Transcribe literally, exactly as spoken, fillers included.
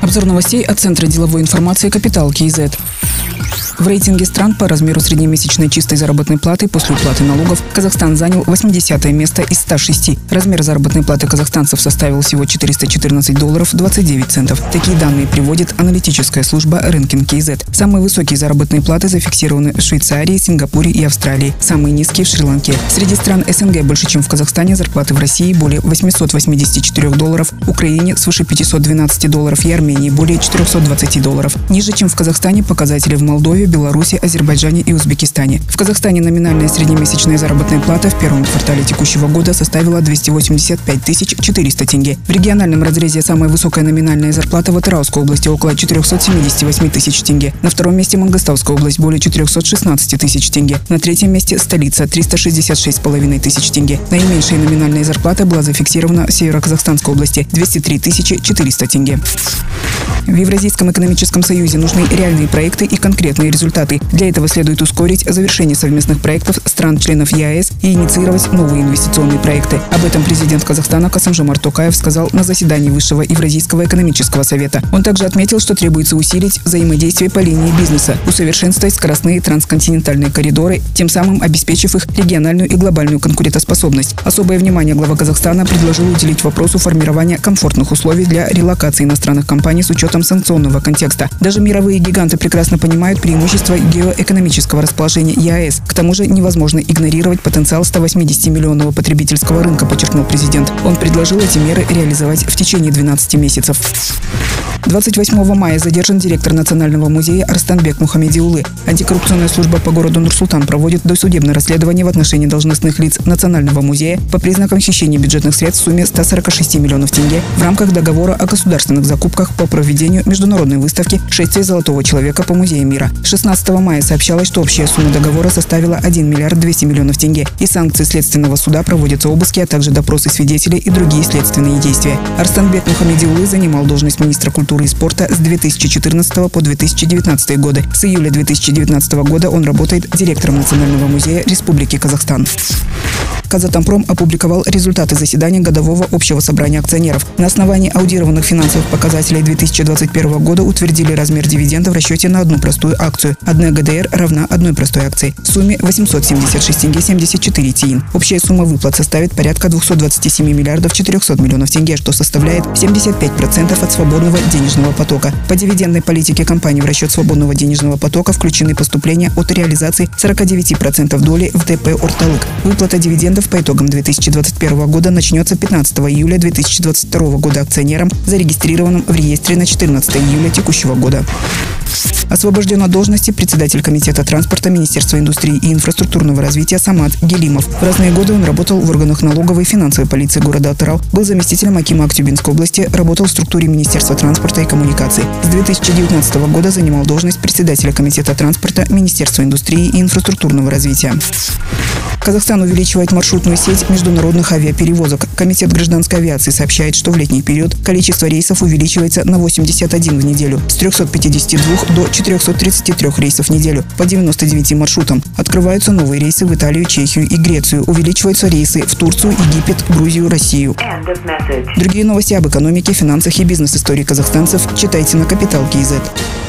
Обзор новостей от Центра деловой информации «Капитал КИЗ». В рейтинге стран по размеру среднемесячной чистой заработной платы после уплаты налогов Казахстан занял восьмидесятое место из ста шести. Размер заработной платы казахстанцев составил всего четыреста четырнадцать долларов двадцать девять центов. Такие данные приводит аналитическая служба Ranking КИЗ. Самые высокие заработные платы зафиксированы в Швейцарии, Сингапуре и Австралии. Самые низкие в Шри-Ланке. Среди стран СНГ больше, чем в Казахстане, зарплаты в России более восьмисот восьмидесяти четырёх долларов, Украине свыше пятисот двенадцати долларов и Армении более четырехсот двадцати долларов. Ниже, чем в Казахстане, показатели в Молдове, Беларуси, Азербайджане и Узбекистане. В Казахстане номинальная среднемесячная заработная плата в первом квартале текущего года составила двести восемьдесят пять тысяч четыреста тенге. В региональном разрезе самая высокая номинальная зарплата в Атырауской области около четырехсот семидесяти восьми тысяч тенге. На втором месте Мангостауская область более четырехсот шестнадцати тысяч тенге. На третьем месте столица триста шестьдесят шесть с половиной тысяч тенге. Наименьшая номинальная зарплата была зафиксирована в Северо-Казахстанской области двести три тысячи четыреста тенге. В Евразийском экономическом союзе нужны реальные проекты и конкретные результаты. Для этого следует ускорить завершение совместных проектов стран-членов ЕАЭС и инициировать новые инвестиционные проекты. Об этом президент Казахстана Касым-Жомарт Токаев сказал на заседании Высшего Евразийского экономического совета. Он также отметил, что требуется усилить взаимодействие по линии бизнеса, усовершенствовать скоростные трансконтинентальные коридоры, тем самым обеспечив их региональную и глобальную конкурентоспособность. Особое внимание глава Казахстана предложил уделить вопросу формирования комфортных условий для релокации иностранных компаний с учетом санкционного контекста. Даже мировые гиганты прекрасно понимают преимущества геоэкономического расположения ЕАЭС. К тому же невозможно игнорировать потенциал ста восьмидесяти миллионного потребительского рынка, подчеркнул президент. Он предложил эти меры реализовать в течение двенадцати месяцев. двадцать восьмого мая задержан директор Национального музея Арстанбек Мухамедиулы. Антикоррупционная служба по городу Нур-Султан проводит досудебное расследование в отношении должностных лиц Национального музея по признакам хищения бюджетных средств в сумме ста сорока шести миллионов тенге в рамках договора о государственных закупках по проведению международной выставки «Шествие золотого человека по музеям мира». шестнадцатого мая сообщалось, что общая сумма договора составила один миллиард двести миллионов тенге. И санкции Следственного суда проводятся обыски, а также допросы свидетелей и другие следственные действия. Арстанбек Мухамедиулы занимал должность министра культуры и спорта с две тысячи четырнадцатого по две тысячи девятнадцатый годы. С июля две тысячи девятнадцатого года он работает директором Национального музея Республики Казахстан. Казатомпром опубликовал результаты заседания годового общего собрания акционеров. На основании аудированных финансовых показателей две тысячи двадцать первого года утвердили размер дивиденда в расчете на одну простую акцию. Одна ГДР равна одной простой акции. В сумме восемьсот семьдесят шесть тенге семьдесят четыре тиын. Общая сумма выплат составит порядка двухсот двадцати семи миллиардов четырехсот миллионов тенге, что составляет семьдесят пять процентов от свободного денежного потока. По дивидендной политике компании в расчет свободного денежного потока включены поступления от реализации сорока девяти процентов доли в ДП «Орталык». Выплата дивидендов по итогам две тысячи двадцать первого года начнется пятнадцатого июля две тысячи двадцать второго года акционерам, зарегистрированным в реестре на четырнадцатое июля текущего года. Освобожден от должности председатель комитета транспорта Министерства индустрии и инфраструктурного развития Самат Гелимов. В разные годы он работал в органах налоговой и финансовой полиции города Атырау, был заместителем акима Актюбинской области, работал в структуре Министерства транспорта и коммуникаций. С две тысячи девятнадцатого года занимал должность председателя комитета транспорта Министерства индустрии и инфраструктурного развития. Казахстан увеличивает маршрутную сеть международных авиаперевозок. Комитет гражданской авиации сообщает, что в летний период количество рейсов увеличивается на восемьдесят один в неделю, с трёхсот пятидесяти двух до четырёхсот тридцати трёх рейсов в неделю по девяноста девяти маршрутам. Открываются новые рейсы в Италию, Чехию и Грецию. Увеличиваются рейсы в Турцию, Египет, Грузию, Россию. Другие новости об экономике, финансах и бизнес-истории казахстанцев читайте на Капитал КИЗ.